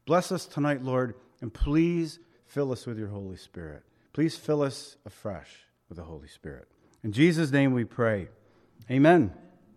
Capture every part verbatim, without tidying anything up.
Bless us tonight, Lord, and please fill us with your Holy Spirit. Please fill us afresh with the Holy Spirit. In Jesus' name we pray. Amen.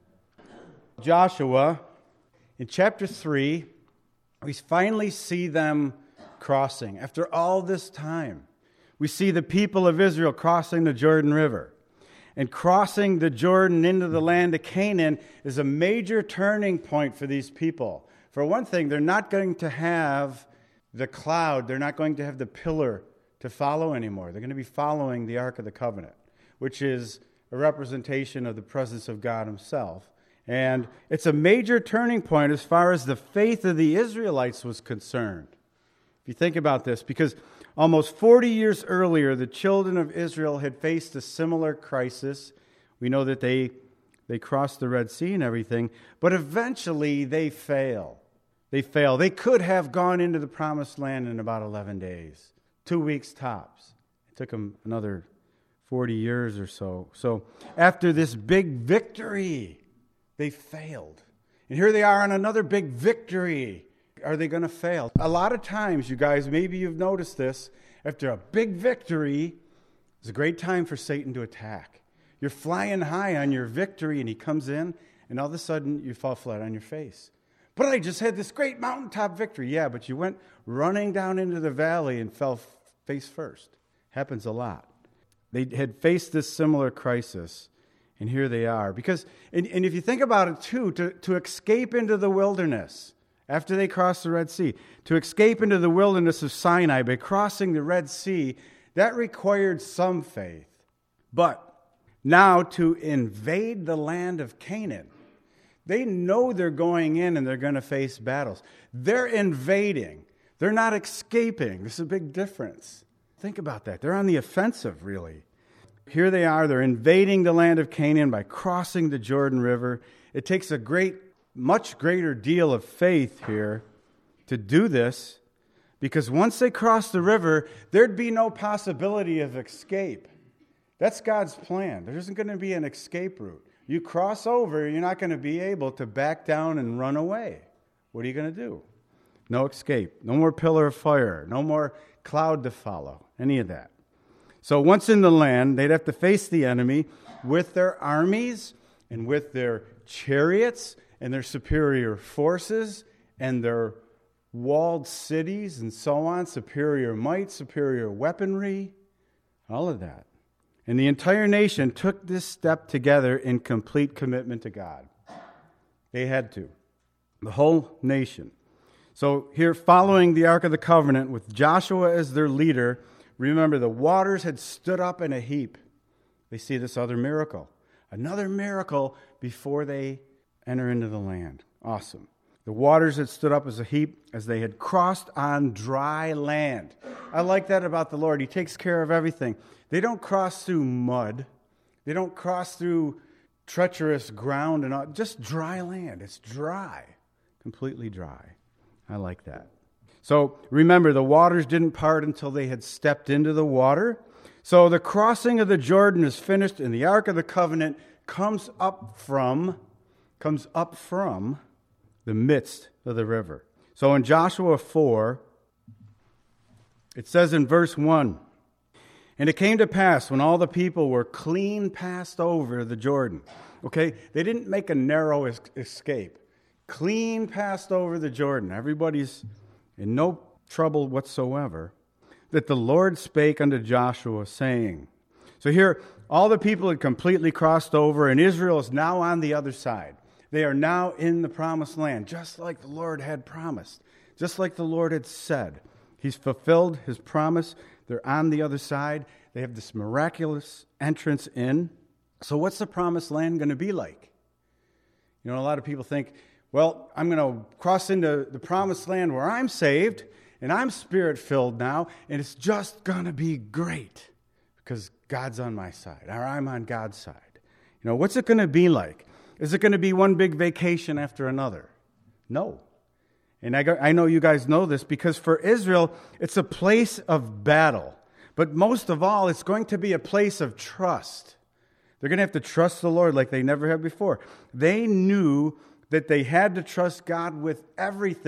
Joshua, in chapter three, we finally see them crossing. After all this time, we see the people of Israel crossing the Jordan River. And crossing the Jordan into the land of Canaan is a major turning point for these people. For one thing, they're not going to have the cloud. They're not going to have the pillar to follow anymore. They're going to be following the Ark of the Covenant, which is a representation of the presence of God himself. And it's a major turning point as far as the faith of the Israelites was concerned. If you think about this, because almost forty years earlier, the children of Israel had faced a similar crisis. We know that they, they crossed the Red Sea and everything, but eventually they fail. They fail. They could have gone into the Promised Land in about eleven days, two weeks tops. It took them another forty years or so. So after this big victory, they failed. And here they are on another big victory. Are they going to fail? A lot of times, you guys, maybe you've noticed this, after a big victory, it's a great time for Satan to attack. You're flying high on your victory, and he comes in, and all of a sudden, you fall flat on your face. But I just had this great mountaintop victory. Yeah, but you went running down into the valley and fell face first. Happens a lot. They had faced this similar crisis, and here they are. Because, and, and if you think about it too, to, to escape into the wilderness, after they crossed the Red Sea, to escape into the wilderness of Sinai by crossing the Red Sea, that required some faith. But now to invade the land of Canaan, they know they're going in and they're going to face battles. They're invading. They're not escaping. This is a big difference. Think about that. They're on the offensive, really. Here they are. They're invading the land of Canaan by crossing the Jordan River. It takes a great much greater deal of faith here to do this, because once they cross the river, there'd be no possibility of escape. That's God's plan. There isn't going to be an escape route. You cross over, you're not going to be able to back down and run away. What are you going to do? No escape. No more pillar of fire. No more cloud to follow. Any of that. So once in the land, they'd have to face the enemy with their armies and with their chariots and their superior forces, and their walled cities, and so on, superior might, superior weaponry, all of that. And the entire nation took this step together in complete commitment to God. They had to. The whole nation. So here, following the Ark of the Covenant, with Joshua as their leader, remember the waters had stood up in a heap. They see this other miracle. Another miracle before they enter into the land. Awesome. The waters had stood up as a heap as they had crossed on dry land. I like that about the Lord. He takes care of everything. They don't cross through mud. They don't cross through treacherous ground and all. Just dry land. It's dry. Completely dry. I like that. So remember, the waters didn't part until they had stepped into the water. So the crossing of the Jordan is finished, and the Ark of the Covenant comes up from comes up from the midst of the river. So in Joshua four, it says in verse one, "And it came to pass when all the people were clean passed over the Jordan." Okay, they didn't make a narrow es- escape. Clean passed over the Jordan. Everybody's in no trouble whatsoever. That the Lord spake unto Joshua, saying. So here, all the people had completely crossed over, and Israel is now on the other side. They are now in the promised land, just like the Lord had promised, just like the Lord had said. He's fulfilled his promise. They're on the other side. They have this miraculous entrance in. So what's the promised land going to be like? You know, a lot of people think, well, I'm going to cross into the promised land where I'm saved, and I'm spirit-filled now, and it's just going to be great because God's on my side, or I'm on God's side. You know, what's it going to be like? Is it going to be one big vacation after another? No. And I, I know you guys know this because for Israel, it's a place of battle. But most of all, it's going to be a place of trust. They're going to have to trust the Lord like they never have before. They knew that they had to trust God with everything,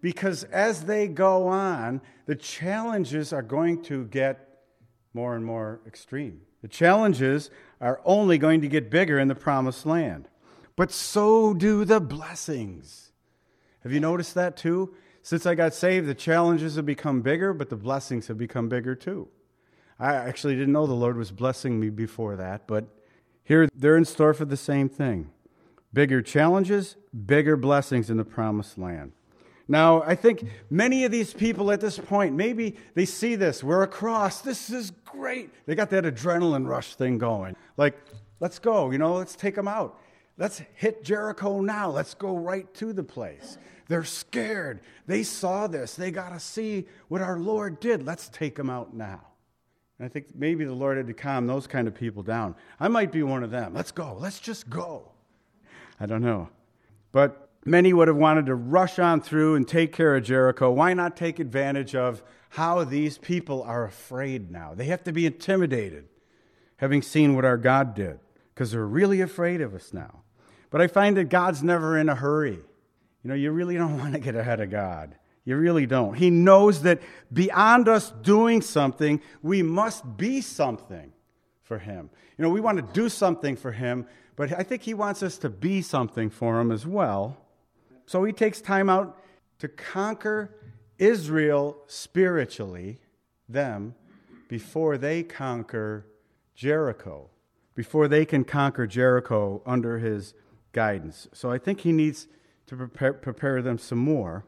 because as they go on, the challenges are going to get more and more extreme. The challenges are only going to get bigger in the promised land. But so do the blessings. Have you noticed that too? Since I got saved, the challenges have become bigger, but the blessings have become bigger too. I actually didn't know the Lord was blessing me before that, but here they're in store for the same thing. Bigger challenges, bigger blessings in the promised land. Now, I think many of these people at this point, maybe they see this. We're across. This is great. They got that adrenaline rush thing going. Like, let's go, you know, let's take them out. Let's hit Jericho now. Let's go right to the place. They're scared. They saw this. They got to see what our Lord did. Let's take them out now. And I think maybe the Lord had to calm those kind of people down. I might be one of them. Let's go. Let's just go. I don't know. But many would have wanted to rush on through and take care of Jericho. Why not take advantage of how these people are afraid now? They have to be intimidated, having seen what our God did, because they're really afraid of us now. But I find that God's never in a hurry. You know, you really don't want to get ahead of God. You really don't. He knows that beyond us doing something, we must be something for Him. You know, we want to do something for Him, but I think He wants us to be something for Him as well. So He takes time out to conquer Israel spiritually, them, before they conquer Jericho, before they can conquer Jericho under His guidance. So I think He needs to prepare, prepare them some more.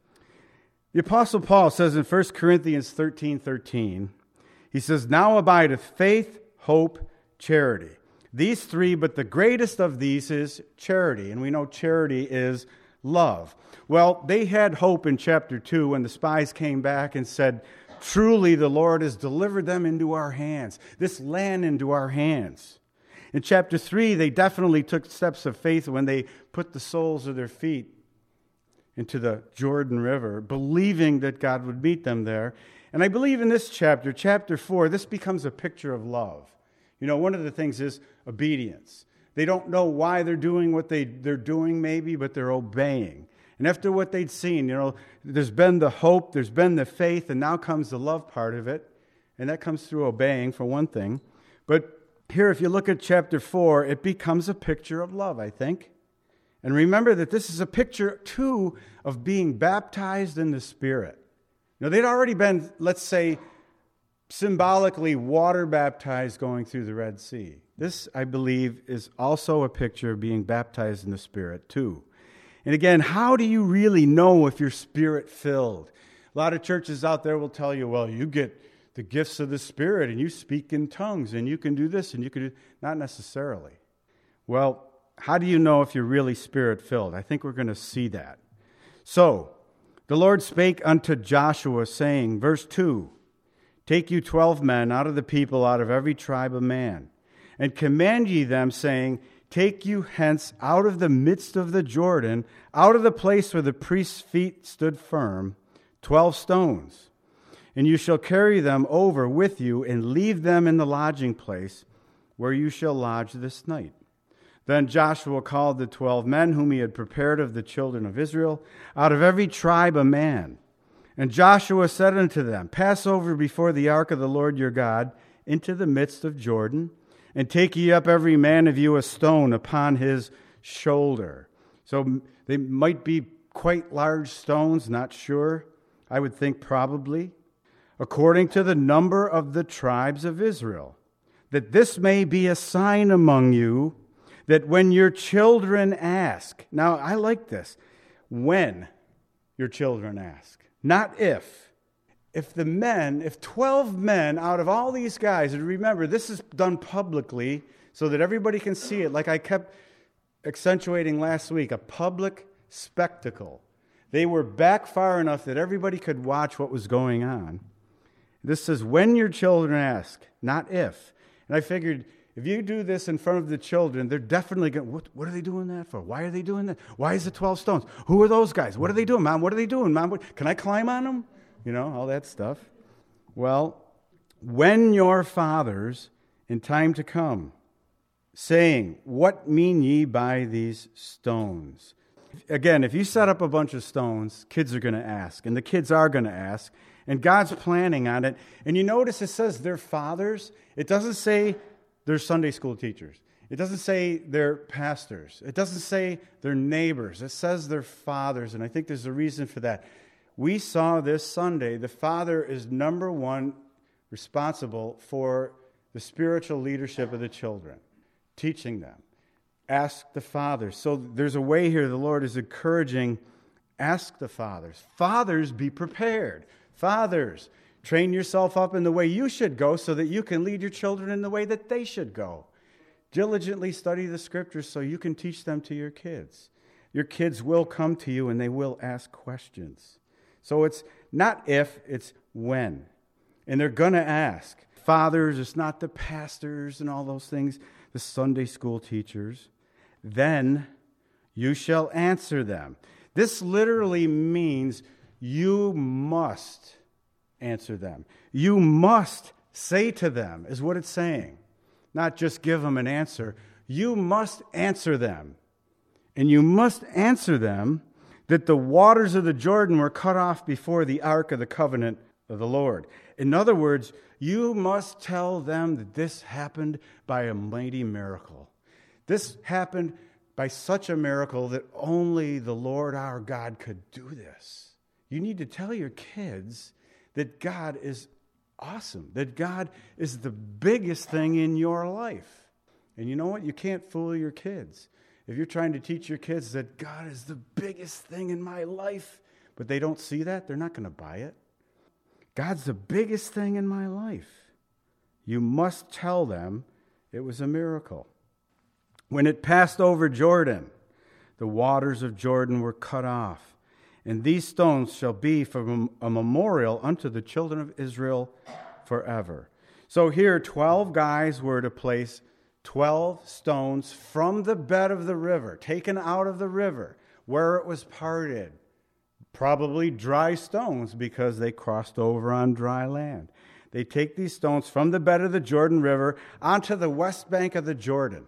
The Apostle Paul says in First Corinthians thirteen thirteen, he says, "Now abideth faith, hope, charity. These three, but the greatest of these is charity." And we know charity is love. Well, they had hope in chapter two when the spies came back and said, "Truly the Lord has delivered them into our hands, this land into our hands." In chapter three, they definitely took steps of faith when they put the soles of their feet into the Jordan River, believing that God would meet them there. And I believe in this chapter, chapter four, this becomes a picture of love. You know, one of the things is obedience. They don't know why they're doing what they, they're doing maybe, but they're obeying. And after what they'd seen, you know, there's been the hope, there's been the faith, and now comes the love part of it. And that comes through obeying, for one thing. But here, if you look at chapter four, it becomes a picture of love, I think. And remember that this is a picture, too, of being baptized in the Spirit. Now, they'd already been, let's say, symbolically water baptized going through the Red Sea. This, I believe, is also a picture of being baptized in the Spirit, too. And again, how do you really know if you're Spirit-filled? A lot of churches out there will tell you, well, you get the gifts of the Spirit, and you speak in tongues, and you can do this, and you can do... Not necessarily. Well, how do you know if you're really Spirit-filled? I think we're going to see that. So, the Lord spake unto Joshua, saying, verse two, "Take you twelve men out of the people, out of every tribe of man, and command ye them, saying, Take you hence out of the midst of the Jordan, out of the place where the priest's feet stood firm, twelve stones. And you shall carry them over with you, and leave them in the lodging place, where you shall lodge this night." Then Joshua called the twelve men whom he had prepared of the children of Israel, out of every tribe a man. And Joshua said unto them, "Pass over before the ark of the Lord your God into the midst of Jordan, and take ye up every man of you a stone upon his shoulder." So they might be quite large stones, not sure. I would think probably. "According to the number of the tribes of Israel, that this may be a sign among you, that when your children ask," now I like this, when your children ask, not if. If the men, if twelve men out of all these guys, and remember, this is done publicly so that everybody can see it, like I kept accentuating last week, a public spectacle. They were back far enough that everybody could watch what was going on. This says, when your children ask, not if. And I figured, if you do this in front of the children, they're definitely going, what, what are they doing that for? Why are they doing that? Why is it twelve stones? Who are those guys? What are they doing, Mom? What are they doing, Mom? What, can I climb on them? You know, all that stuff. Well, when your fathers in time to come, saying, "What mean ye by these stones?" Again, if you set up a bunch of stones, kids are going to ask, and the kids are going to ask, and God's planning on it. And you notice it says they're fathers. It doesn't say they're Sunday school teachers. It doesn't say they're pastors. It doesn't say they're neighbors. It says they're fathers, and I think there's a reason for that. We saw this Sunday, the father is number one responsible for the spiritual leadership of the children, teaching them. Ask the fathers. So there's a way here the Lord is encouraging, ask the fathers. Fathers, be prepared. Fathers, train yourself up in the way you should go so that you can lead your children in the way that they should go. Diligently study the scriptures so you can teach them to your kids. Your kids will come to you and they will ask questions. So it's not if, it's when. And they're going to ask. Fathers, it's not the pastors and all those things, the Sunday school teachers. Then you shall answer them. This literally means you must answer them. You must say to them, is what it's saying. Not just give them an answer. You must answer them. And you must answer them that the waters of the Jordan were cut off before the ark of the covenant of the Lord. In other words, you must tell them that this happened by a mighty miracle. This happened by such a miracle that only the Lord our God could do this. You need to tell your kids that God is awesome, that God is the biggest thing in your life. And you know what? You can't fool your kids. If you're trying to teach your kids that God is the biggest thing in my life, but they don't see that, they're not going to buy it. God's the biggest thing in my life. You must tell them it was a miracle. When it passed over Jordan, the waters of Jordan were cut off. And these stones shall be for a memorial unto the children of Israel forever. So here, twelve guys were to place twelve stones from the bed of the river, taken out of the river, where it was parted. Probably dry stones because they crossed over on dry land. They take these stones from the bed of the Jordan River onto the west bank of the Jordan,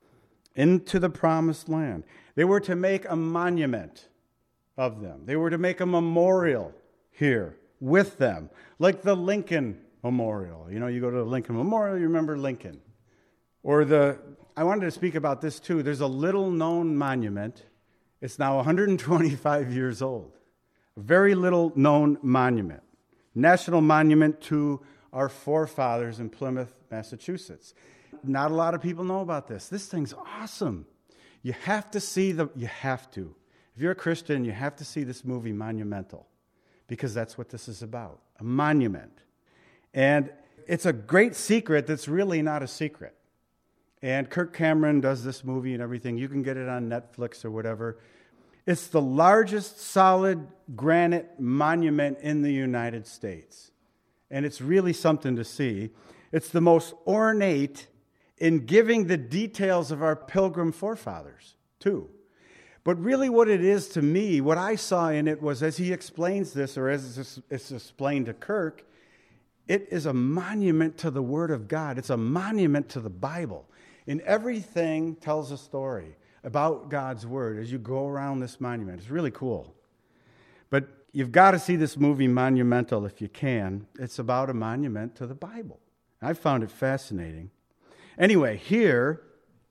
into the promised land. They were to make a monument of them. They were to make a memorial here with them, like the Lincoln Memorial. You know, you go to the Lincoln Memorial, you remember Lincoln. Or the, I wanted to speak about this too. There's a little known monument. It's now one hundred twenty-five years old. A very little known monument. National monument to our forefathers in Plymouth, Massachusetts. Not a lot of people know about this. This thing's awesome. You have to see the, you have to. If you're a Christian, you have to see this movie, Monumental, because that's what this is about, a monument. And it's a great secret that's really not a secret. And Kirk Cameron does this movie and everything. You can get it on Netflix or whatever. It's the largest solid granite monument in the United States. And it's really something to see. It's the most ornate in giving the details of our pilgrim forefathers, too. But really what it is to me, what I saw in it was, as he explains this, or as it's explained to Kirk, it is a monument to the Word of God. It's a monument to the Bible. And everything tells a story about God's Word as you go around this monument. It's really cool. But you've got to see this movie, Monumental, if you can. It's about a monument to the Bible. I found it fascinating. Anyway, here,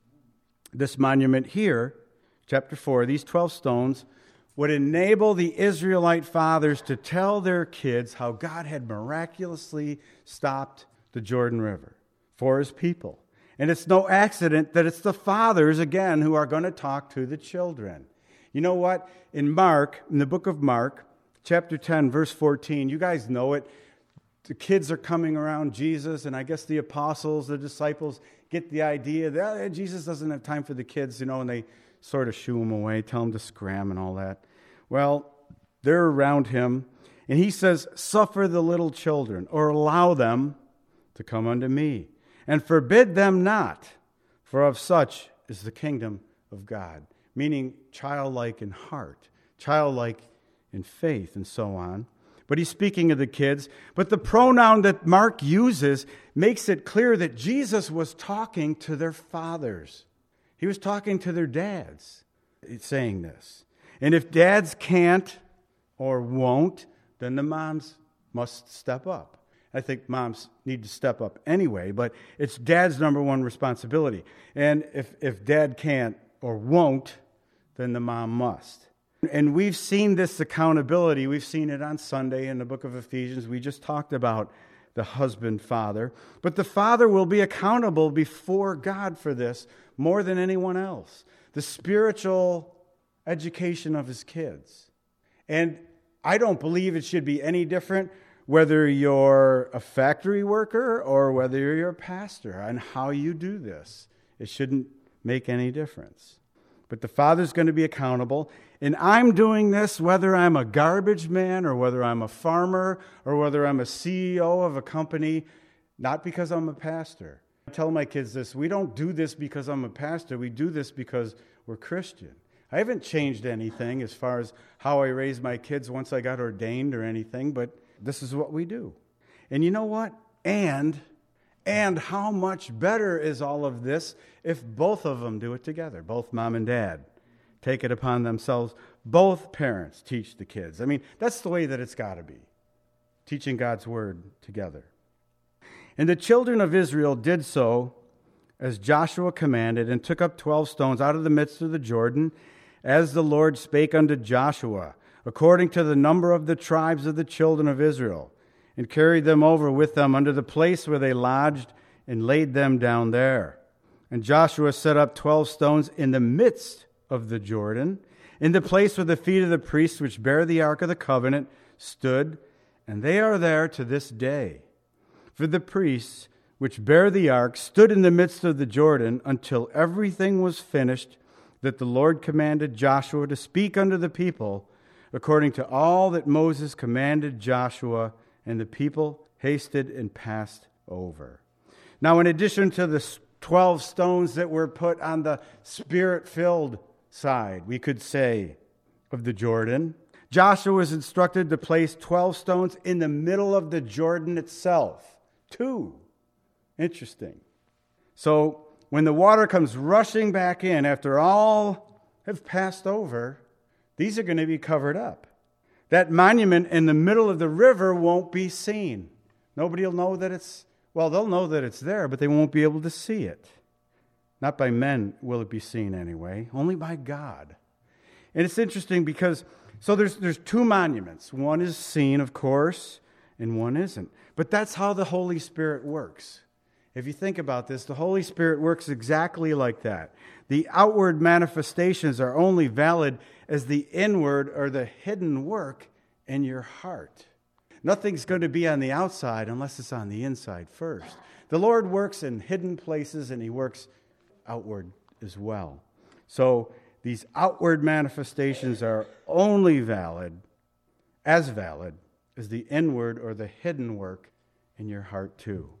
this monument here, chapter four, these twelve stones would enable the Israelite fathers to tell their kids how God had miraculously stopped the Jordan River for his people. And it's no accident that it's the fathers, again, who are going to talk to the children. You know what? In Mark, in the book of Mark, chapter ten, verse fourteen, you guys know it. The kids are coming around Jesus, and I guess the apostles, the disciples, get the idea that oh, Jesus doesn't have time for the kids, you know, and they sort of shoo him away, tell him to scram and all that. Well, they're around him, and he says, suffer the little children, or allow them to come unto me, and forbid them not, for of such is the kingdom of God. Meaning childlike in heart, childlike in faith, and so on. But he's speaking of the kids. But the pronoun that Mark uses makes it clear that Jesus was talking to their fathers. He was talking to their dads, saying this. And if dads can't or won't, then the moms must step up. I think moms need to step up anyway, but it's dad's number one responsibility. And if, if dad can't or won't, then the mom must. And we've seen this accountability. We've seen it on Sunday in the book of Ephesians. We just talked about the husband, father. But the father will be accountable before God for this more than anyone else. The spiritual education of his kids. And I don't believe it should be any different whether you're a factory worker or whether you're a pastor, and how you do this. It shouldn't make any difference. But the father's going to be accountable. And I'm doing this whether I'm a garbage man or whether I'm a farmer or whether I'm a C E O of a company, not because I'm a pastor. I tell my kids this: we don't do this because I'm a pastor. We do this because we're Christian. I haven't changed anything as far as how I raised my kids once I got ordained or anything, but this is what we do. And you know what? And, and how much better is all of this if both of them do it together, both mom and dad take it upon themselves. Both parents teach the kids. I mean, that's the way that it's got to be, teaching God's word together. And the children of Israel did so as Joshua commanded, and took up twelve stones out of the midst of the Jordan, as the Lord spake unto Joshua, according to the number of the tribes of the children of Israel, and carried them over with them unto the place where they lodged, and laid them down there. And Joshua set up twelve stones in the midst of the Jordan, in the place where the feet of the priests which bear the ark of the covenant stood, and they are there to this day. For the priests which bear the ark stood in the midst of the Jordan until everything was finished that the Lord commanded Joshua to speak unto the people, according to all that Moses commanded Joshua, and the people hasted and passed over. Now, in addition to the twelve stones that were put on the spirit-filled side, we could say, of the Jordan, Joshua was instructed to place twelve stones in the middle of the Jordan itself. Two. Interesting. So, when the water comes rushing back in after all have passed over, these are going to be covered up. That monument in the middle of the river won't be seen. Nobody will know that it's, well, they'll know that it's there, but they won't be able to see it. Not by men will it be seen anyway, only by God. And it's interesting because, so there's there's two monuments. One is seen, of course, and one isn't. But that's how the Holy Spirit works. If you think about this, the Holy Spirit works exactly like that. The outward manifestations are only valid as the inward or the hidden work in your heart. Nothing's going to be on the outside unless it's on the inside first. The Lord works in hidden places, and He works outward as well. So these outward manifestations are only valid, as valid, as the inward or the hidden work in your heart too.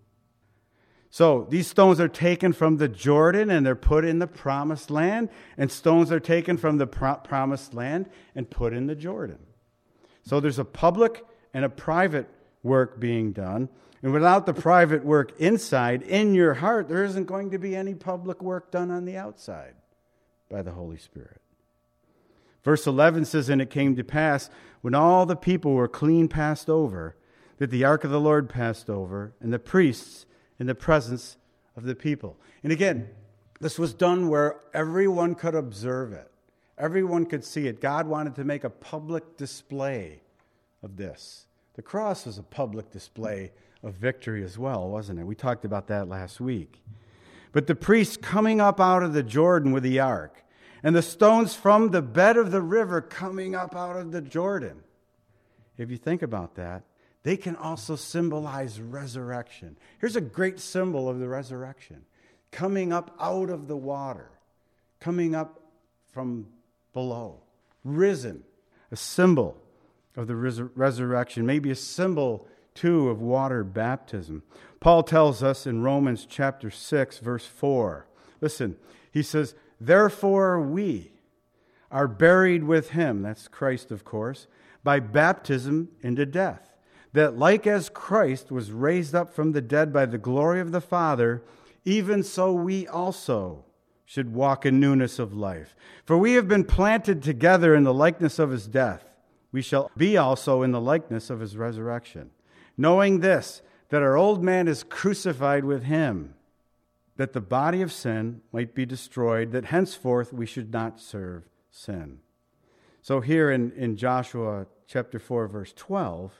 So these stones are taken from the Jordan and they're put in the promised land, and stones are taken from the pro- promised land and put in the Jordan. So there's a public and a private work being done, and without the private work inside, in your heart, there isn't going to be any public work done on the outside by the Holy Spirit. Verse eleven says, "And it came to pass, when all the people were clean passed over, that the ark of the Lord passed over, and the priests in the presence of the people." And again, this was done where everyone could observe it. Everyone could see it. God wanted to make a public display of this. The cross was a public display of victory as well, wasn't it? We talked about that last week. But the priests coming up out of the Jordan with the ark, and the stones from the bed of the river coming up out of the Jordan. If you think about that, they can also symbolize resurrection. Here's a great symbol of the resurrection. Coming up out of the water. Coming up from below. Risen. A symbol of the res- resurrection. Maybe a symbol, too, of water baptism. Paul tells us in Romans chapter six, verse four. Listen, he says, "Therefore we are buried with him," that's Christ, of course, "by baptism into death, that like as Christ was raised up from the dead by the glory of the Father, even so we also should walk in newness of life. For we have been planted together in the likeness of his death. We shall be also in the likeness of his resurrection. Knowing this, that our old man is crucified with him, that the body of sin might be destroyed, that henceforth we should not serve sin. So here in, in Joshua chapter four, verse twelve,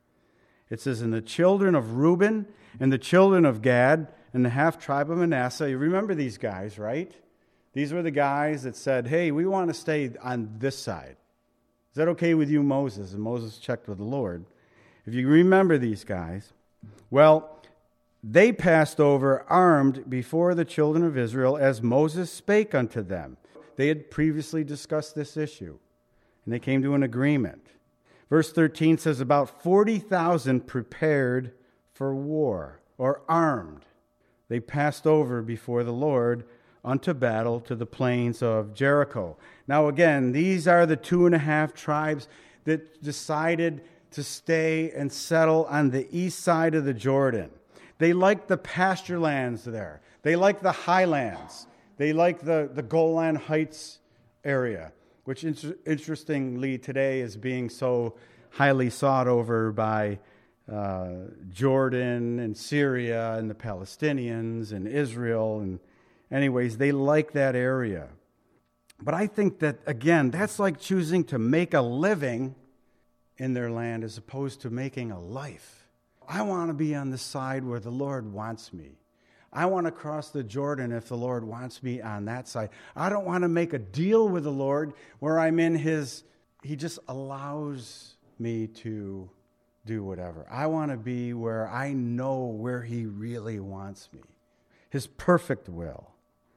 it says, and the children of Reuben and the children of Gad and the half-tribe of Manasseh. You remember these guys, right? These were the guys that said, hey, we want to stay on this side. Is that okay with you, Moses? And Moses checked with the Lord. If you remember these guys, well, they passed over armed before the children of Israel as Moses spake unto them. They had previously discussed this issue, and they came to an agreement. Verse thirteen says, about forty thousand prepared for war, or armed. They passed over before the Lord unto battle to the plains of Jericho. Now again, these are the two and a half tribes that decided to stay and settle on the east side of the Jordan. They like the pasture lands there. They like the highlands. They like the, the Golan Heights area, which inter- interestingly today is being so highly sought over by uh, Jordan and Syria and the Palestinians and Israel. And anyways, they like that area. But I think that, again, that's like choosing to make a living in their land as opposed to making a life. I want to be on the side where the Lord wants me. I want to cross the Jordan if the Lord wants me on that side. I don't want to make a deal with the Lord where I'm in his, he just allows me to do whatever. I want to be where I know where he really wants me, his perfect will.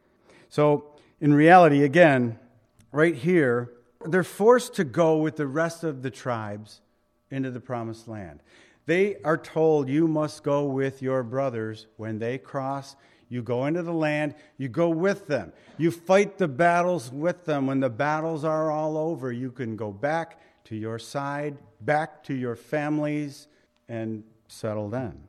So in reality, again, right here, they're forced to go with the rest of the tribes into the promised land. They are told, you must go with your brothers. When they cross, you go into the land, you go with them. You fight the battles with them. When the battles are all over, you can go back to your side, back to your families, and settle then.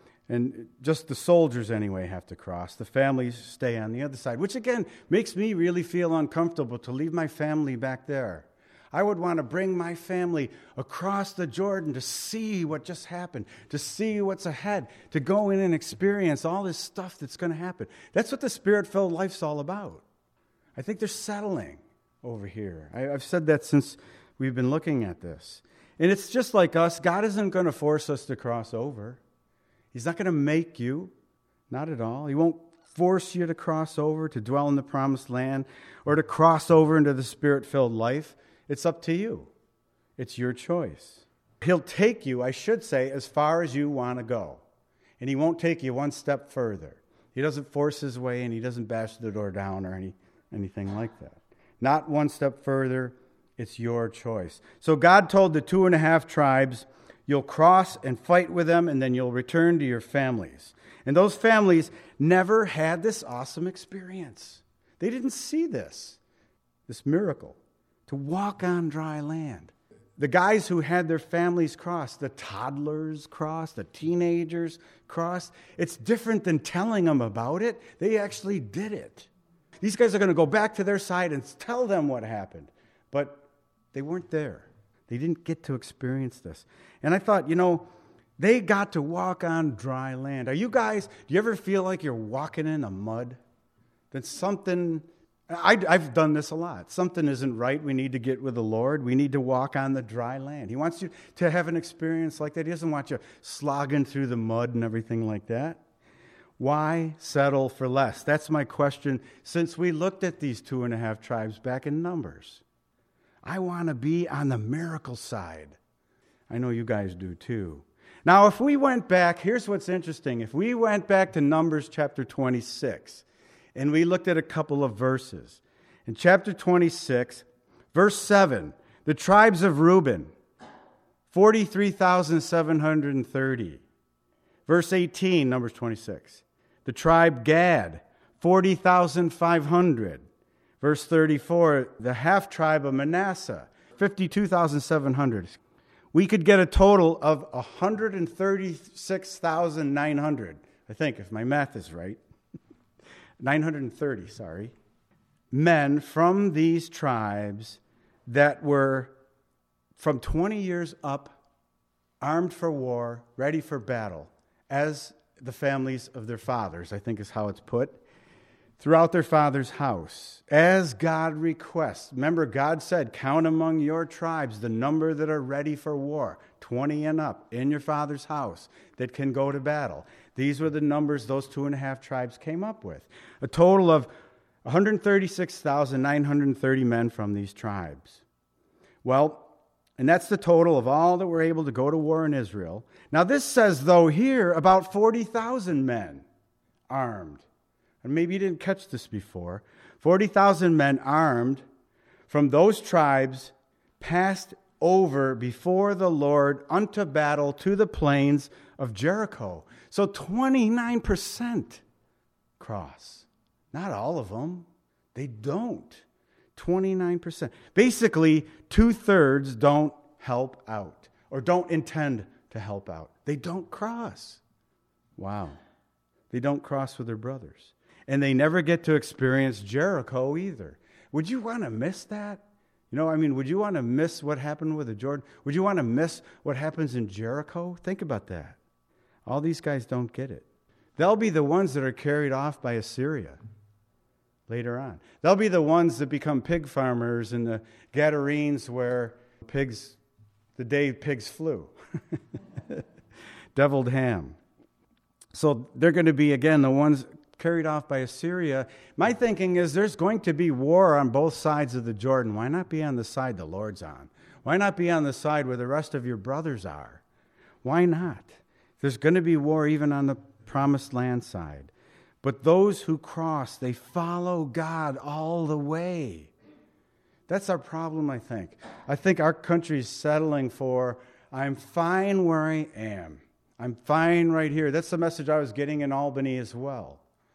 And just the soldiers, anyway, have to cross. The families stay on the other side, which, again, makes me really feel uncomfortable to leave my family back there. I would want to bring my family across the Jordan to see what just happened, to see what's ahead, to go in and experience all this stuff that's going to happen. That's what the Spirit-filled life's all about. I think they're settling over here. I, I've said that since we've been looking at this. And it's just like us. God isn't going to force us to cross over. He's not going to make you. Not at all. He won't force you to cross over, to dwell in the promised land, or to cross over into the Spirit-filled life. It's up to you. It's your choice. He'll take you, I should say, as far as you want to go. And he won't take you one step further. He doesn't force his way, and he doesn't bash the door down or any, anything like that. Not one step further. It's your choice. So God told the two and a half tribes, you'll cross and fight with them, and then you'll return to your families. And those families never had this awesome experience. They didn't see this, this miracle. To walk on dry land. The guys who had their families crossed, the toddlers crossed, the teenagers crossed, it's different than telling them about it. They actually did it. These guys are going to go back to their side and tell them what happened. But they weren't there. They didn't get to experience this. And I thought, you know, they got to walk on dry land. Are you guys, do you ever feel like you're walking in the mud? That something... I, I've done this a lot. Something isn't right. We need to get with the Lord. We need to walk on the dry land. He wants you to have an experience like that. He doesn't want you slogging through the mud and everything like that. Why settle for less? That's my question since we looked at these two and a half tribes back in Numbers. I want to be on the miracle side. I know you guys do too. Now, if we went back, here's what's interesting. If we went back to Numbers chapter twenty-six, and we looked at a couple of verses. In chapter twenty-six, verse seven, the tribes of Reuben, forty-three thousand seven hundred thirty. Verse eighteen, Numbers twenty-six, the tribe Gad, forty thousand five hundred. Verse thirty-four, the half-tribe of Manasseh, fifty-two thousand seven hundred. We could get a total of one hundred thirty-six thousand nine hundred, I think, if my math is right. nine hundred thirty, sorry. men from these tribes that were from twenty years up, armed for war, ready for battle, as the families of their fathers, I think is how it's put, throughout their father's house, as God requests. Remember, God said, count among your tribes the number that are ready for war, twenty and up, in your father's house, that can go to battle. These were the numbers those two and a half tribes came up with. A total of one hundred thirty-six thousand nine hundred thirty men from these tribes. Well, and that's the total of all that were able to go to war in Israel. Now this says, though, here about forty thousand men armed. And maybe you didn't catch this before. forty thousand men armed from those tribes passed over before the Lord unto battle to the plains of Jericho. So twenty-nine percent cross. Not all of them. They don't. twenty-nine percent. Basically, two-thirds don't help out or don't intend to help out. They don't cross. Wow. They don't cross with their brothers. And they never get to experience Jericho either. Would you want to miss that? You know, I mean, would you want to miss what happened with the Jordan? Would you want to miss what happens in Jericho? Think about that. All these guys don't get it. They'll be the ones that are carried off by Assyria later on. They'll be the ones that become pig farmers in the Gadarenes where pigs, the day pigs flew. Deviled ham. So they're going to be, again, the ones carried off by Assyria. My thinking is there's going to be war on both sides of the Jordan. Why not be on the side the Lord's on? Why not be on the side where the rest of your brothers are? Why not? There's going to be war even on the promised land side. But those who cross, they follow God all the way. That's our problem, I think. I think our country's settling for, I'm fine where I am. I'm fine right here. That's the message I was getting in Albany as well.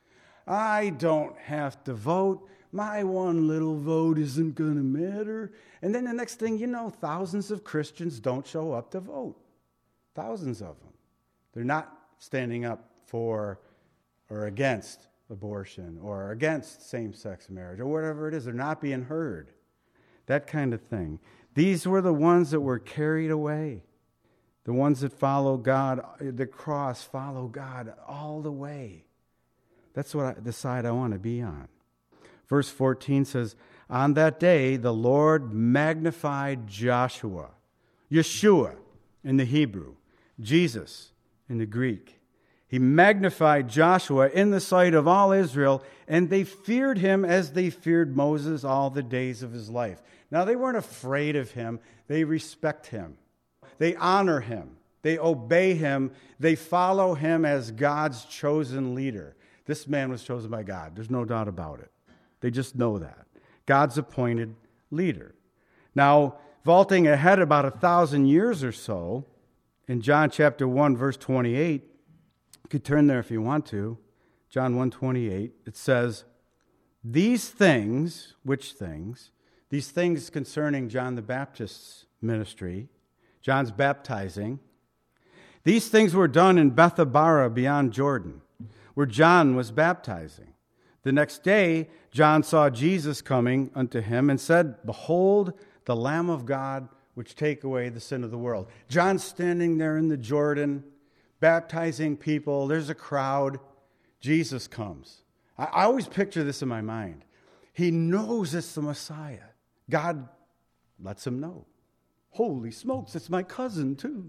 I don't have to vote. My one little vote isn't going to matter. And then the next thing you know, thousands of Christians don't show up to vote. Thousands of them. They're not standing up for or against abortion or against same-sex marriage or whatever it is. They're not being heard. That kind of thing. These were the ones that were carried away. The ones that follow God, the cross, follow God all the way. That's what I, the side I want to be on. Verse fourteen says, on that day the Lord magnified Joshua, Yeshua in the Hebrew, Jesus in the Greek. He magnified Joshua in the sight of all Israel, and they feared him as they feared Moses all the days of his life. Now, they weren't afraid of him. They respect him. They honor him. They obey him. They follow him as God's chosen leader. This man was chosen by God. There's no doubt about it. They just know that. God's appointed leader. Now, vaulting ahead about a thousand years or so, in John chapter one, verse twenty-eight, you could turn there if you want to. John one twenty-eight, it says, these things, which things? These things concerning John the Baptist's ministry, John's baptizing, these things were done in Bethabara beyond Jordan, where John was baptizing. The next day, John saw Jesus coming unto him and said, behold, the Lamb of God, which take away the sin of the world. John's standing there in the Jordan, baptizing people. There's a crowd. Jesus comes. I, I always picture this in my mind. He knows it's the Messiah. God lets him know. Holy smokes, it's my cousin too.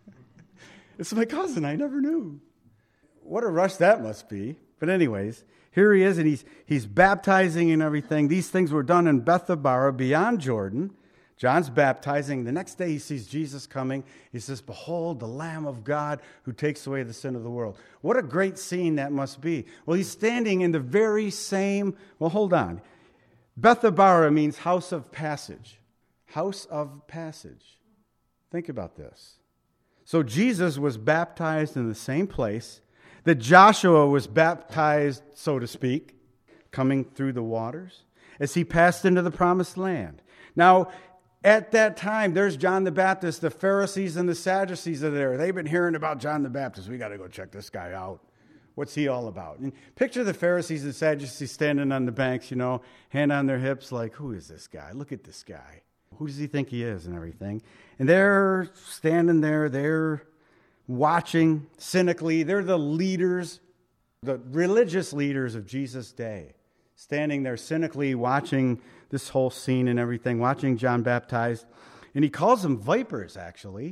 It's my cousin, I never knew. What a rush that must be. But anyways, here he is, and he's he's baptizing and everything. These things were done in Bethabara beyond Jordan. John's baptizing. The next day he sees Jesus coming. He says, behold, the Lamb of God who takes away the sin of the world. What a great scene that must be. Well, he's standing in the very same, well, hold on. Bethabara means house of passage. House of passage. Think about this. So Jesus was baptized in the same place that Joshua was baptized, so to speak, coming through the waters, as he passed into the promised land. Now, at that time, there's John the Baptist. The Pharisees and the Sadducees are there. They've been hearing about John the Baptist. We got to go check this guy out. What's he all about? And picture the Pharisees and Sadducees standing on the banks, you know, hand on their hips like, who is this guy? Look at this guy. Who does he think he is and everything? And they're standing there, they're watching cynically. They're the leaders, the religious leaders of Jesus' day, standing there cynically watching this whole scene and everything, watching John baptized. And he calls them vipers, actually.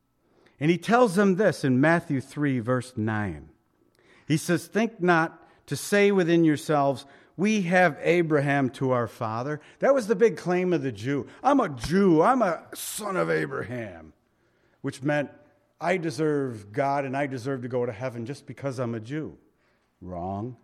And he tells them this in Matthew three, verse nine. He says, think not to say within yourselves, we have Abraham to our father. That was the big claim of the Jew. I'm a Jew. I'm a son of Abraham. Which meant I deserve God and I deserve to go to heaven just because I'm a Jew. Wrong.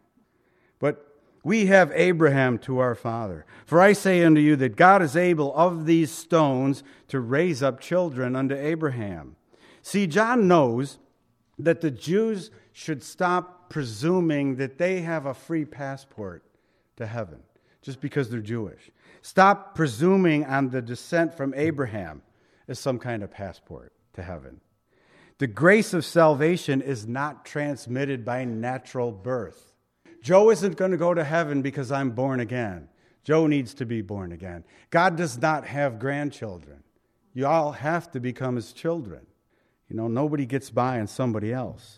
But we have Abraham to our father. For I say unto you that God is able of these stones to raise up children unto Abraham. See, John knows that the Jews should stop presuming that they have a free passport to heaven just because they're Jewish. Stop presuming on the descent from Abraham as some kind of passport to heaven. The grace of salvation is not transmitted by natural birth. Joe isn't going to go to heaven because I'm born again. Joe needs to be born again. God does not have grandchildren. You all have to become his children. You know, nobody gets by on somebody else.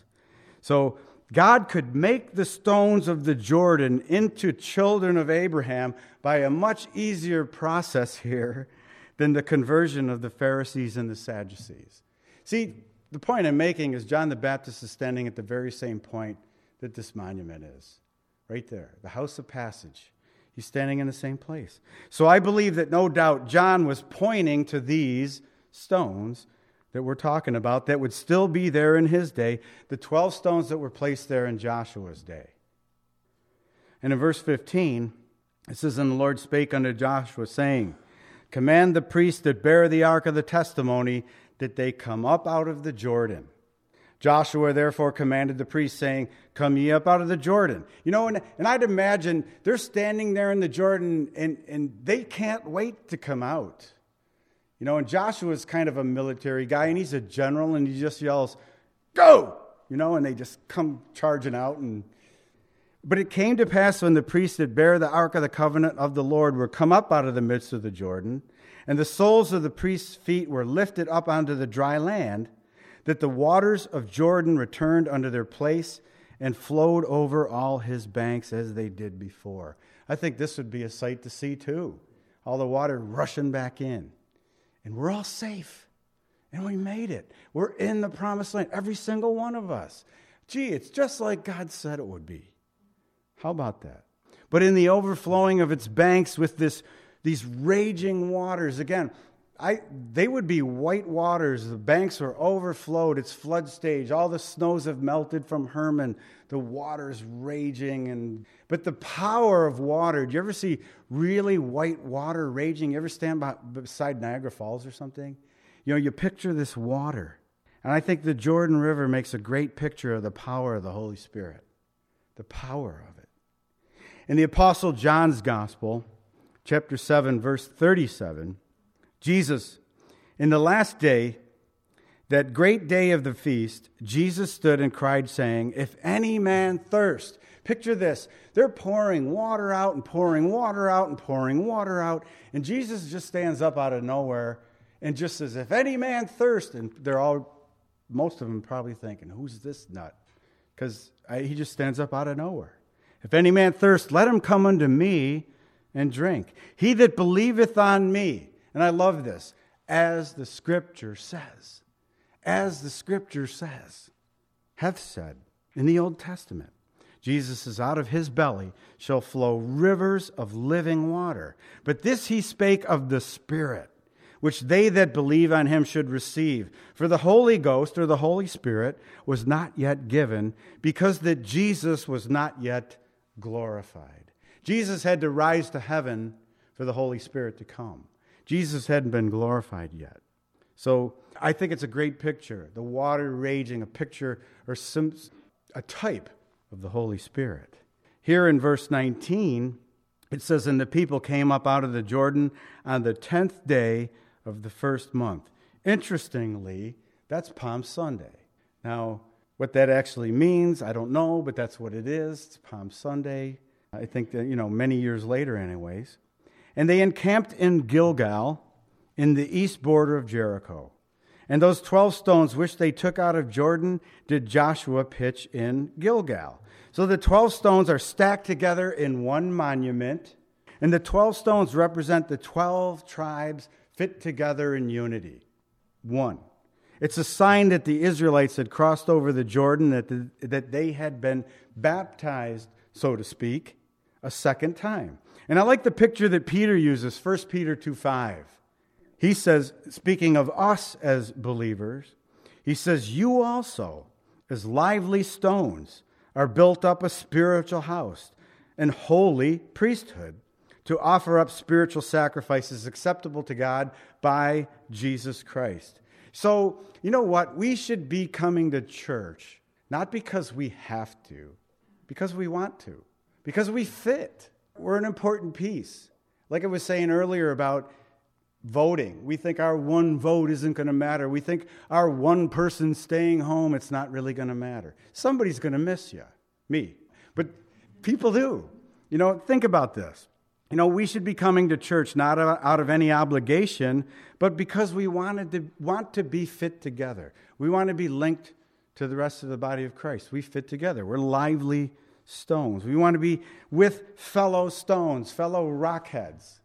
So God could make the stones of the Jordan into children of Abraham by a much easier process here than the conversion of the Pharisees and the Sadducees. See, the point I'm making is John the Baptist is standing at the very same point that this monument is. Right there, the house of passage. He's standing in the same place. So I believe that no doubt John was pointing to these stones that we're talking about that would still be there in his day, the twelve stones that were placed there in Joshua's day. And in verse fifteen, it says, and the Lord spake unto Joshua, saying, command the priests that bear the ark of the testimony that they come up out of the Jordan. Joshua therefore commanded the priests, saying, come ye up out of the Jordan. You know, and, and I'd imagine they're standing there in the Jordan, and, and they can't wait to come out. You know, and Joshua's kind of a military guy, and he's a general, and he just yells, go! You know, and they just come charging out. And But it came to pass when the priests that bear the ark of the covenant of the Lord were come up out of the midst of the Jordan, and the soles of the priests' feet were lifted up onto the dry land, that the waters of Jordan returned unto their place and flowed over all his banks as they did before. I think this would be a sight to see too. All the water rushing back in. And we're all safe. And we made it. We're in the promised land, every single one of us. Gee, it's just like God said it would be. How about that? But in the overflowing of its banks with this, these raging waters, again, I, they would be white waters. The banks are overflowed. It's flood stage. All the snows have melted from Hermon. The water's raging. And But the power of water, do you ever see really white water raging? You ever stand by, beside Niagara Falls or something? You know, you picture this water. And I think the Jordan River makes a great picture of the power of the Holy Spirit. The power of it. In the Apostle John's Gospel, chapter seven, verse thirty-seven, Jesus, in the last day, that great day of the feast, Jesus stood and cried, saying, if any man thirst, picture this, they're pouring water out and pouring water out and pouring water out, and Jesus just stands up out of nowhere and just says, if any man thirst, and they're all, most of them probably thinking, who's this nut? Because he just stands up out of nowhere. If any man thirst, let him come unto me and drink. He that believeth on me, and I love this, as the Scripture says, as the Scripture says, hath said in the Old Testament, Jesus says, out of his belly shall flow rivers of living water. But this he spake of the Spirit, which they that believe on him should receive. For the Holy Ghost, or the Holy Spirit, was not yet given, because that Jesus was not yet glorified. Jesus had to rise to heaven for the Holy Spirit to come. Jesus hadn't been glorified yet. So I think it's a great picture. The water raging, a picture or some, a type of the Holy Spirit. Here in verse nineteen, it says, and the people came up out of the Jordan on the tenth day of the first month. Interestingly, that's Palm Sunday. Now, What that actually means, I don't know, but that's what it is. It's Palm Sunday. I think that, you know, many years later anyways. And they encamped in Gilgal in the east border of Jericho. And those twelve stones which they took out of Jordan did Joshua pitch in Gilgal. So the twelve stones are stacked together in one monument. And the twelve stones represent the twelve tribes fit together in unity. One. It's a sign that the Israelites had crossed over the Jordan, that, the, that they had been baptized, so to speak, a second time. And I like the picture that Peter uses, First Peter two five. He says, speaking of us as believers, he says, you also, as lively stones, are built up a spiritual house and holy priesthood to offer up spiritual sacrifices acceptable to God by Jesus Christ. So, you know what? We should be coming to church, not because we have to, because we want to, because we fit. We're an important piece. Like I was saying earlier about voting. We think our one vote isn't going to matter. We think our one person staying home, it's not really going to matter. Somebody's going to miss you, me. But people do. You know, think about this. You know, we should be coming to church not out of any obligation, but because we wanted to want to be fit together. We want to be linked to the rest of the body of Christ. We fit together. We're lively stones. We want to be with fellow stones, fellow rockheads.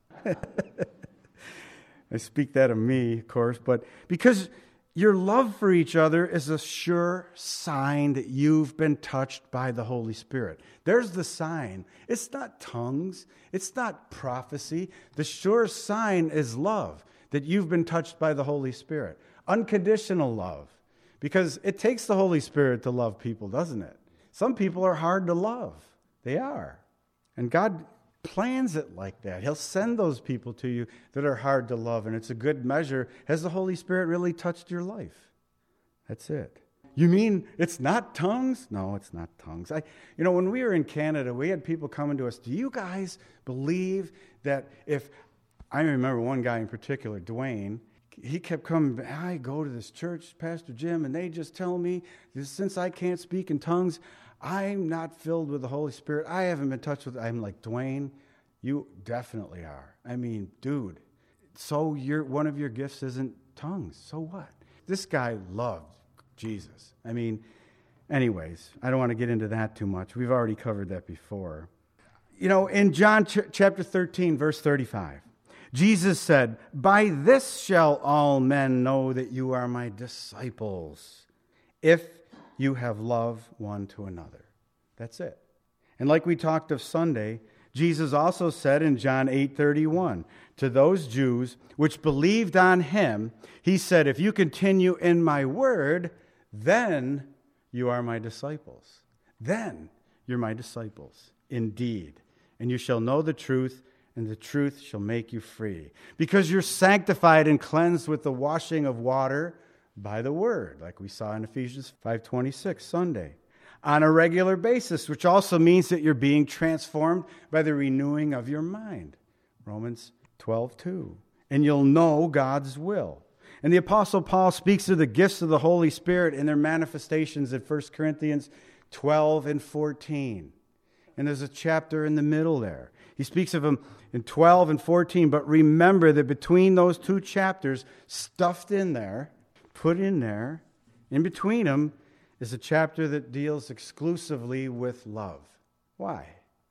I speak that of me, of course, but because your love for each other is a sure sign that you've been touched by the Holy Spirit. There's the sign. It's not tongues. It's not prophecy. The sure sign is love, that you've been touched by the Holy Spirit. Unconditional love. Because it takes the Holy Spirit to love people, doesn't it? Some people are hard to love. They are. And God plans it like that. He'll send those people to you that are hard to love, and it's a good measure. Has the Holy Spirit really touched your life? That's it. You mean it's not tongues? No, it's not tongues. I, you know, when we were in Canada, we had people coming to us, do you guys believe that if, I remember one guy in particular, Dwayne, he kept coming, I go to this church, Pastor Jim, and they just tell me, since I can't speak in tongues, I'm not filled with the Holy Spirit. I haven't been touched with it. I'm like, Dwayne, you definitely are. I mean, dude, so your one of your gifts isn't tongues. So what? This guy loved Jesus. I mean, anyways, I don't want to get into that too much. We've already covered that before. You know, in John ch- chapter thirteen, verse thirty-five, Jesus said, by this shall all men know that you are my disciples, if you have love one to another. That's it. And like we talked of Sunday, Jesus also said in John eight thirty-one, to those Jews which believed on him, he said, if you continue in my word, then you are my disciples. Then you're my disciples, indeed. And you shall know the truth, and the truth shall make you free. Because you're sanctified and cleansed with the washing of water by the word, like we saw in Ephesians five twenty-six Sunday, on a regular basis, which also means that you're being transformed by the renewing of your mind, Romans twelve two, and you'll know God's will. And the Apostle Paul speaks of the gifts of the Holy Spirit and their manifestations in First Corinthians twelve and fourteen. And there's a chapter in the middle there. He speaks of them in twelve and fourteen, but remember that between those two chapters, stuffed in there, put in there, in between them, is a chapter that deals exclusively with love. Why?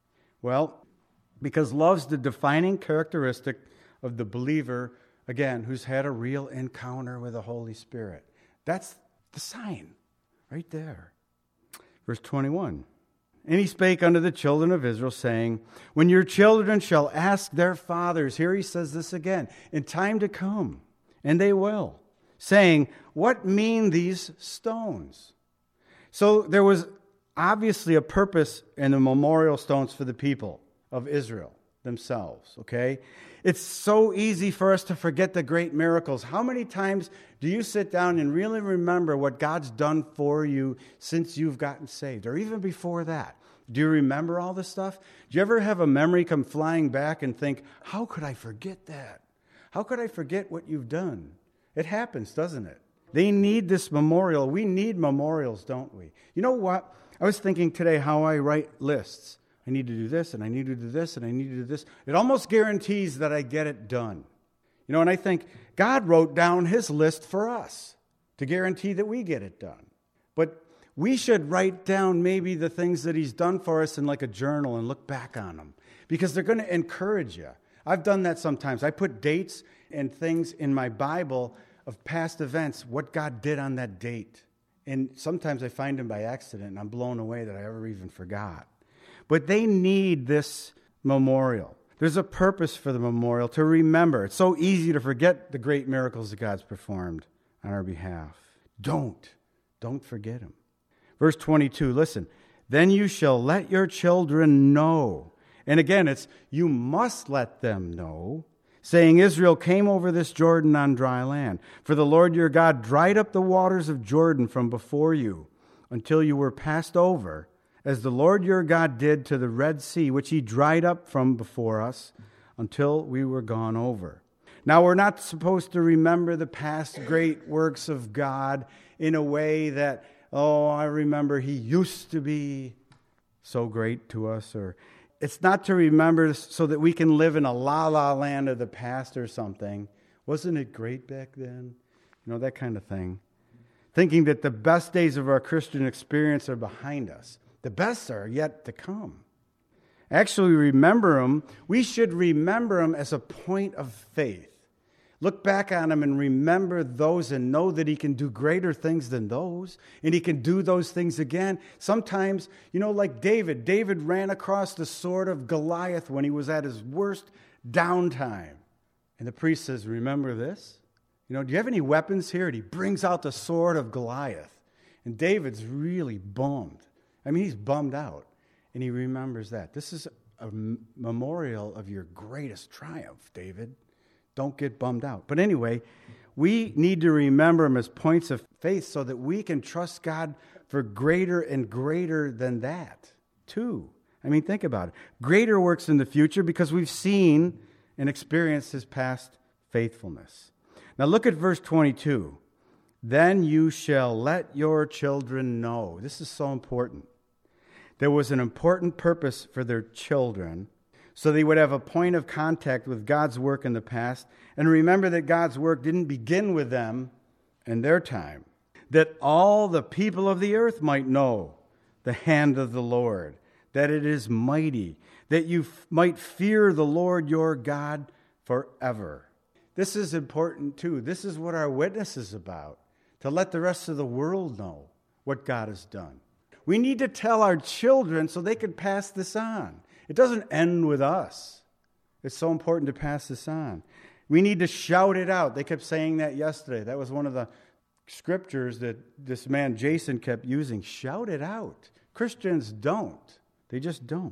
Well, because love's the defining characteristic of the believer, again, who's had a real encounter with the Holy Spirit. That's the sign right there. Verse twenty-one. And he spake unto the children of Israel, saying, when your children shall ask their fathers, here he says this again, in time to come, and they will, saying, what mean these stones? So there was obviously a purpose in the memorial stones for the people of Israel themselves, okay? It's so easy for us to forget the great miracles. How many times do you sit down and really remember what God's done for you since you've gotten saved, or even before that? Do you remember all this stuff? Do you ever have a memory come flying back and think, how could I forget that? How could I forget what you've done? It happens, doesn't it? They need this memorial. We need memorials, don't we? You know what? I was thinking today how I write lists. I need to do this, and I need to do this, and I need to do this. It almost guarantees that I get it done. You know, and I think God wrote down his list for us to guarantee that we get it done. But we should write down maybe the things that he's done for us in like a journal and look back on them, because they're going to encourage you. I've done that sometimes. I put dates and things in my Bible of past events, what God did on that date. And sometimes I find them by accident, and I'm blown away that I ever even forgot. But they need this memorial. There's a purpose for the memorial, to remember. It's so easy to forget the great miracles that God's performed on our behalf. Don't. Don't forget him. Verse twenty-two, listen. Then you shall let your children know. And again, it's you must let them know, saying, Israel came over this Jordan on dry land. For the Lord your God dried up the waters of Jordan from before you until you were passed over, as the Lord your God did to the Red Sea, which he dried up from before us until we were gone over. Now, we're not supposed to remember the past great works of God in a way that, oh, I remember he used to be so great to us. Or it's not to remember so that we can live in a la-la land of the past or something. Wasn't it great back then? You know, that kind of thing. Thinking that the best days of our Christian experience are behind us. The best are yet to come. Actually, remember them. We should remember them as a point of faith. Look back on them and remember those and know that he can do greater things than those. And he can do those things again. Sometimes, you know, like David. David ran across the sword of Goliath when he was at his worst downtime. And the priest says, remember this? You know, do you have any weapons here? And he brings out the sword of Goliath. And David's really bummed. I mean, he's bummed out. And he remembers that. This is a memorial of your greatest triumph, David. Don't get bummed out. But anyway, we need to remember them as points of faith so that we can trust God for greater and greater than that, too. I mean, think about it. Greater works in the future because we've seen and experienced his past faithfulness. Now look at verse twenty-two. Then you shall let your children know. This is so important. There was an important purpose for their children, so they would have a point of contact with God's work in the past, and remember that God's work didn't begin with them in their time, that all the people of the earth might know the hand of the Lord, that it is mighty, that you f- might fear the Lord your God forever. This is important too. This is what our witness is about, to let the rest of the world know what God has done. We need to tell our children so they can pass this on. It doesn't end with us. It's so important to pass this on. We need to shout it out. They kept saying that yesterday. That was one of the scriptures that this man Jason kept using. Shout it out. Christians don't. They just don't.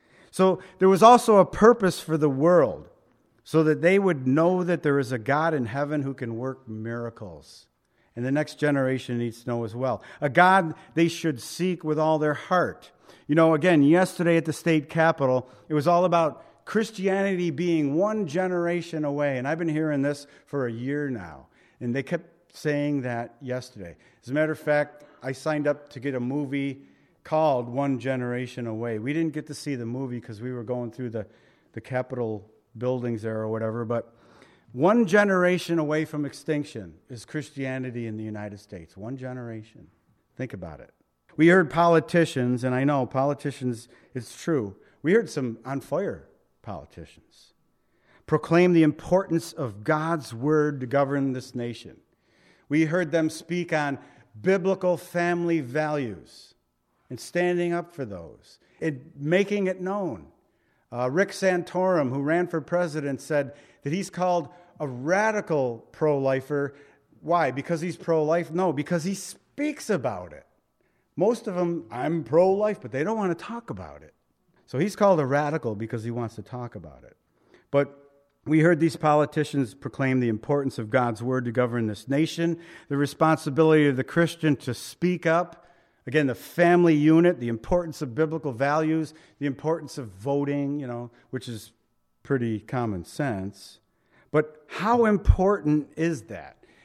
So there was also a purpose for the world, so that they would know that there is a God in heaven who can work miracles. And the next generation needs to know as well. A God they should seek with all their heart. You know, again, yesterday at the state capitol, it was all about Christianity being one generation away. And I've been hearing this for a year now. And they kept saying that yesterday. As a matter of fact, I signed up to get a movie called One Generation Away. We didn't get to see the movie because we were going through the, the Capitol buildings there or whatever, but one generation away from extinction is Christianity in the United States. One generation. Think about it. We heard politicians, and I know politicians, it's true. We heard some on fire politicians proclaim the importance of God's word to govern this nation. We heard them speak on biblical family values and standing up for those and making it known. Uh, Rick Santorum, who ran for president, said that he's called a radical pro-lifer. Why? Because he's pro-life? No, because he speaks about it. Most of them, I'm pro-life, but they don't want to talk about it. So he's called a radical because he wants to talk about it. But we heard these politicians proclaim the importance of God's word to govern this nation, the responsibility of the Christian to speak up. Again, the family unit, the importance of biblical values, the importance of voting, you know, which is pretty common sense. But how important is that?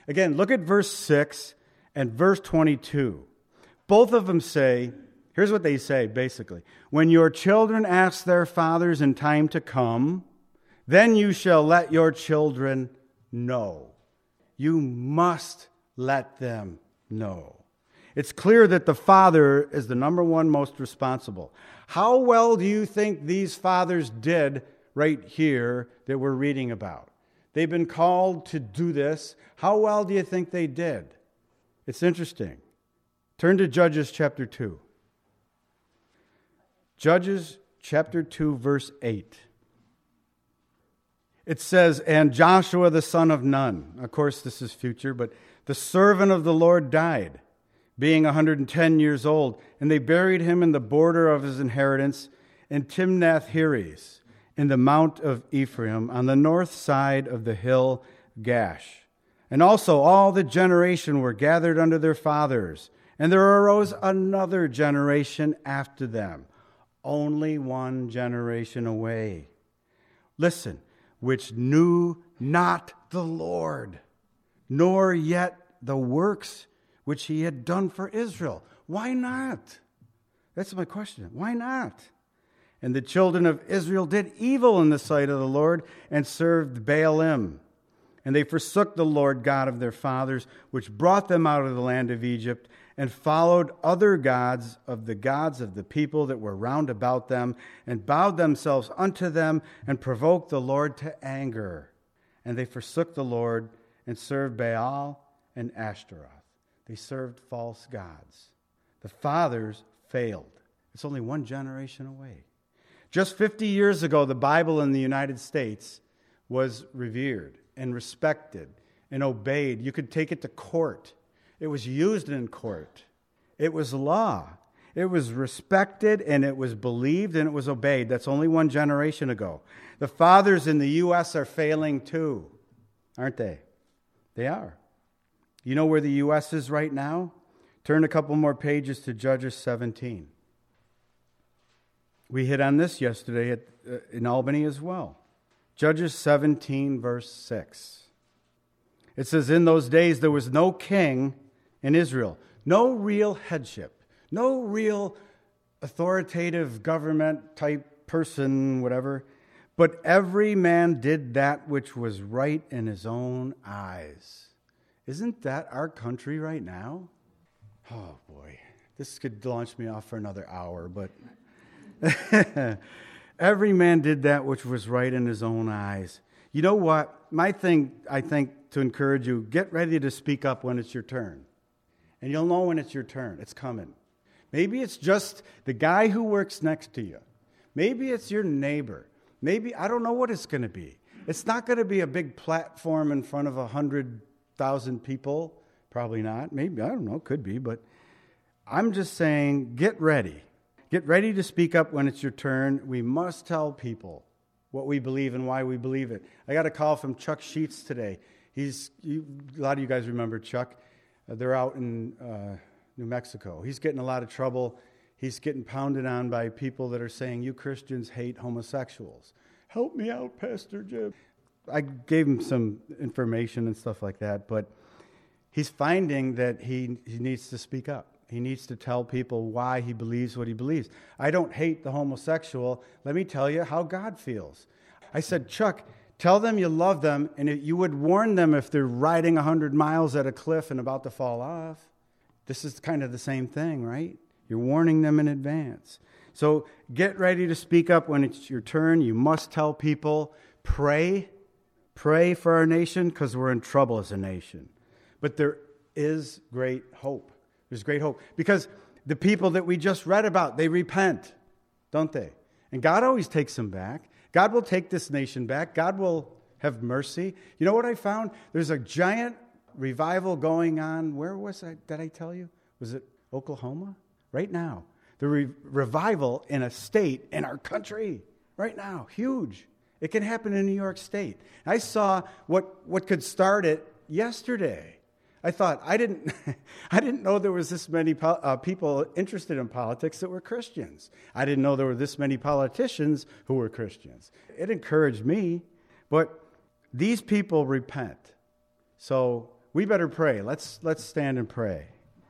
Again, look at verse six and verse twenty-two. Both of them say, here's what they say, basically. When your children ask their fathers in time to come, then you shall let your children know. You must let them know. It's clear that the father is the number one most responsible. How well do you think these fathers did right here that we're reading about? They've been called to do this. How well do you think they did? It's interesting. Turn to Judges chapter two. Judges chapter two, verse eight. It says, and Joshua the son of Nun, of course this is future, but the servant of the Lord died, being one hundred ten years old, and they buried him in the border of his inheritance in Timnath-Heres, in the mount of Ephraim, on the north side of the hill Gash. And also all the generation were gathered under their fathers, and there arose another generation after them, only one generation away. Listen, which knew not the Lord, nor yet the works which he had done for Israel. Why not? That's my question. Why not? And the children of Israel did evil in the sight of the Lord and served Baalim. And they forsook the Lord God of their fathers, which brought them out of the land of Egypt, and followed other gods of the gods of the people that were round about them, and bowed themselves unto them, and provoked the Lord to anger. And they forsook the Lord, and served Baal and Ashtaroth. They served false gods. The fathers failed. It's only one generation away. Just fifty years ago, the Bible in the United States was revered and respected and obeyed. You could take it to court. It was used in court. It was law. It was respected, and it was believed, and it was obeyed. That's only one generation ago. The fathers in the U S are failing too, aren't they? They are. You know where the U S is right now? Turn a couple more pages to Judges seventeen. We hit on this yesterday at, uh, in Albany as well. Judges seventeen, verse six. It says, in those days there was no king in Israel, no real headship, no real authoritative government type person, whatever, but every man did that which was right in his own eyes. Isn't that our country right now? Oh boy, this could launch me off for another hour, but every man did that which was right in his own eyes. You know what? My thing, I think, to encourage you, get ready to speak up when it's your turn. And you'll know when it's your turn. It's coming. Maybe it's just the guy who works next to you. Maybe it's your neighbor. Maybe, I don't know what it's going to be. It's not going to be a big platform in front of a hundred thousand people. Probably not. Maybe, I don't know, could be. But I'm just saying, get ready. Get ready to speak up when it's your turn. We must tell people what we believe and why we believe it. I got a call from Chuck Sheets today. He's you, a lot of you guys remember Chuck. Uh, they're out in uh, New Mexico. He's getting a lot of trouble. He's getting pounded on by people that are saying, you Christians hate homosexuals. Help me out, Pastor Jim. I gave him some information and stuff like that, but he's finding that he, he needs to speak up. He needs to tell people why he believes what he believes. I don't hate the homosexual. Let me tell you how God feels. I said, Chuck, tell them you love them, and you would warn them if they're riding one hundred miles at a cliff and about to fall off. This is kind of the same thing, right? You're warning them in advance. So get ready to speak up when it's your turn. You must tell people, pray. Pray for our nation because we're in trouble as a nation. But there is great hope. There's great hope. Because the people that we just read about, they repent, don't they? And God always takes them back. God will take this nation back. God will have mercy. You know what I found? There's a giant revival going on. Where was I? Did I tell you? Was it Oklahoma? Right now. The re- revival in a state in our country. Right now. Huge. It can happen in New York State. I saw what, what could start it yesterday. I thought, I didn't I didn't know there was this many po- uh, people interested in politics that were Christians. I didn't know there were this many politicians who were Christians. It encouraged me, but these people repent. So we better pray. Let's, let's stand and pray.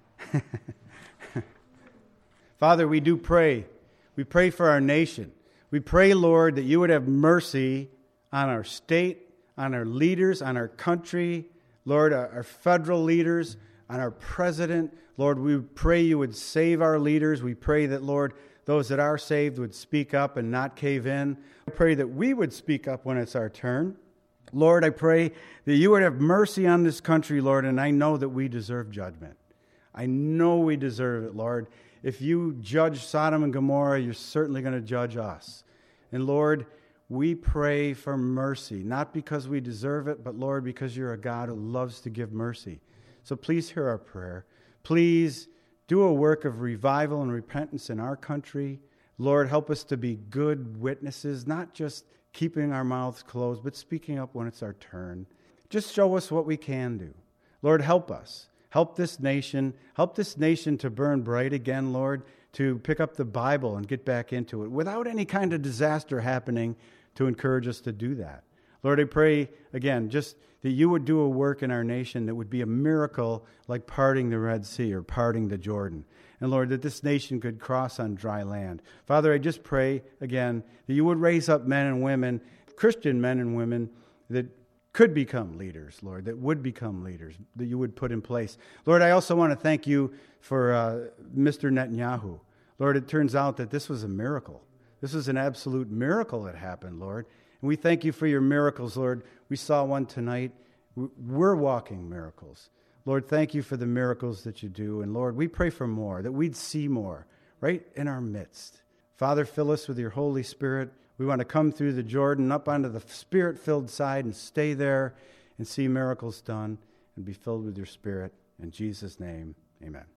Father, we do pray. We pray for our nation. We pray, Lord, that you would have mercy on our state, on our leaders, on our country, Lord, our, our federal leaders, on our president. Lord, we pray you would save our leaders. We pray that, Lord, those that are saved would speak up and not cave in. I pray that we would speak up when it's our turn. Lord, I pray that you would have mercy on this country, Lord, and I know that we deserve judgment. I know we deserve it, Lord. If you judge Sodom and Gomorrah, you're certainly going to judge us. And Lord, we pray for mercy, not because we deserve it, but Lord, because you're a God who loves to give mercy. So please hear our prayer. Please do a work of revival and repentance in our country. Lord, help us to be good witnesses, not just keeping our mouths closed, but speaking up when it's our turn. Just show us what we can do. Lord, help us. Help this nation. Help this nation to burn bright again, Lord, to pick up the Bible and get back into it without any kind of disaster happening to encourage us to do that. Lord, I pray, again, just that you would do a work in our nation that would be a miracle like parting the Red Sea or parting the Jordan. And Lord, that this nation could cross on dry land. Father, I just pray, again, that you would raise up men and women, Christian men and women, that could become leaders, Lord, that would become leaders, that you would put in place. Lord, I also want to thank you for uh, Mister Netanyahu. Lord, it turns out that this was a miracle. This was an absolute miracle that happened, Lord. And we thank you for your miracles, Lord. We saw one tonight. We're walking miracles. Lord, thank you for the miracles that you do. And Lord, we pray for more, that we'd see more right in our midst. Father, fill us with your Holy Spirit. We want to come through the Jordan, up onto the Spirit-filled side and stay there and see miracles done and be filled with your Spirit. In Jesus' name, amen.